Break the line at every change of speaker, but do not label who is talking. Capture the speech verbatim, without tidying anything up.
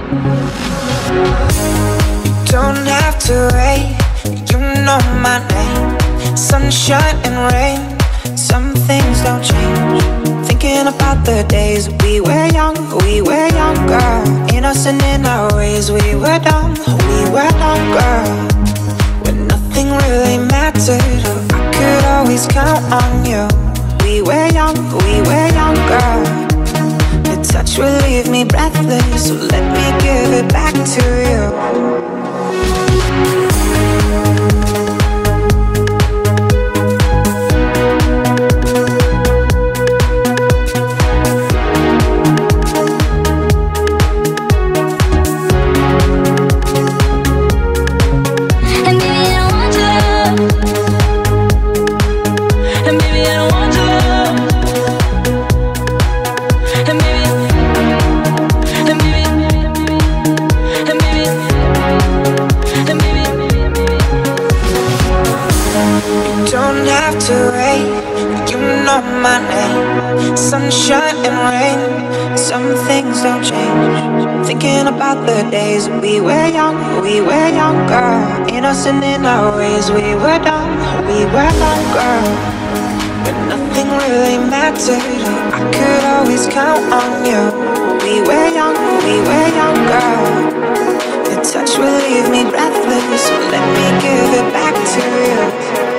Don't have to wait, you know my name. Sunshine and rain, some things don't change. Thinking about the days we were young, we were younger. Innocent in our ways, we were dumb, we were younger. When nothing really mattered, I could always count on you. We were young, we were younger. Your touch will leave me breathless, so let me give it back to you. My name, sunshine and rain, some things don't change. Thinking about the days we were young, we were younger. Innocent in our ways, we were dumb, we were younger. But nothing really mattered, I could always count on you. We were young, we were younger. Your touch will leave me breathless, so let me give it back to you.